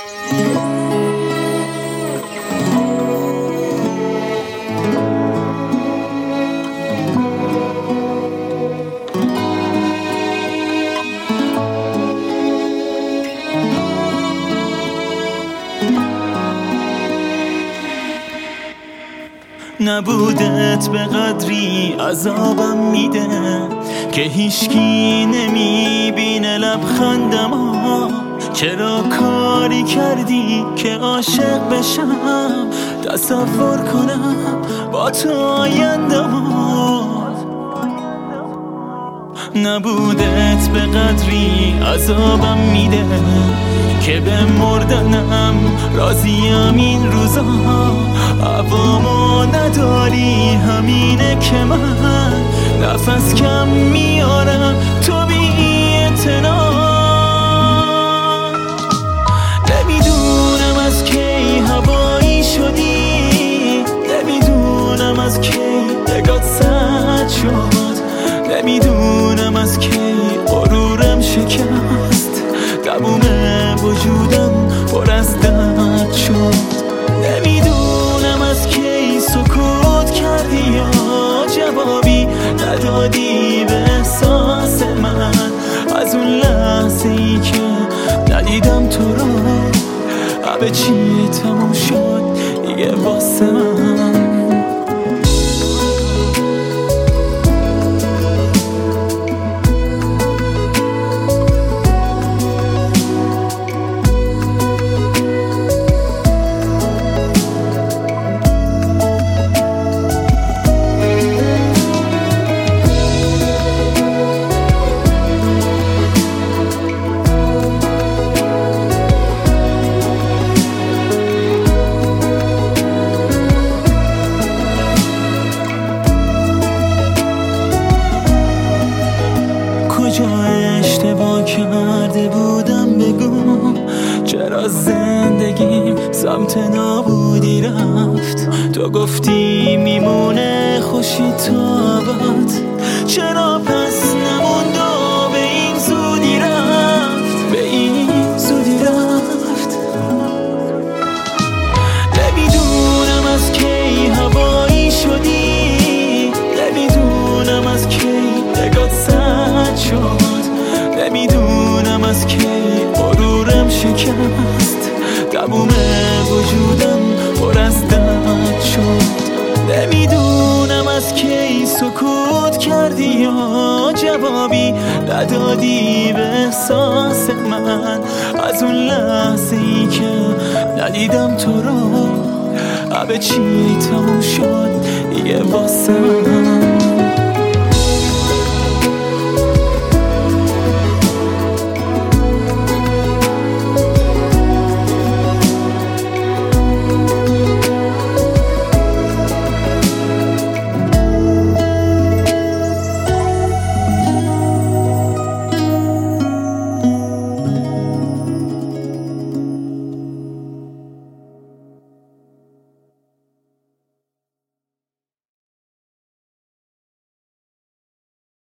نبودت به قدری عذابم میده که هیچکی نمیبینه لبخندمو. چرا کاری کردی که عاشق بشم، تصور کنم با تو آیندمو. نبودت به قدری عذابم میده که به مردنم راضیم این روزا. هوامو نداری همینه که من نفس کم میارم تو بی اعتنا. نمیدونم از کی هوایی شدی، نمیدونم از کی نگات سرد شد، نمیدونم از کی غرورم شکست، تموم وجودم پر از درد شد. نمیدونم از کی سکوت کردی یا جوابی ندادی به احساس من. از اون لحظه ای که ندیدم تو رو همه چی تموم شد دیگه واسه من. کجا اشتباه کرده بودم بگو، چرا زندگیم سمت نابودی رفت. تو گفتی میمونه خوشی تو ابد، چرا پس نموند و به این زودی رفت، به این زودی رفت. نمیدونم از کی هوایی شدی، نمیدونم از کی نگات سرد شد، نمیدونم از کی غرورم شکست، تموم وجودم پر از درد شد. نمیدونم از کی سکوت کردی یا جوابی ندادی به احساس من. از اون لحظه ای که ندیدم تو رو همه چی تموم شد دیگه واسه من.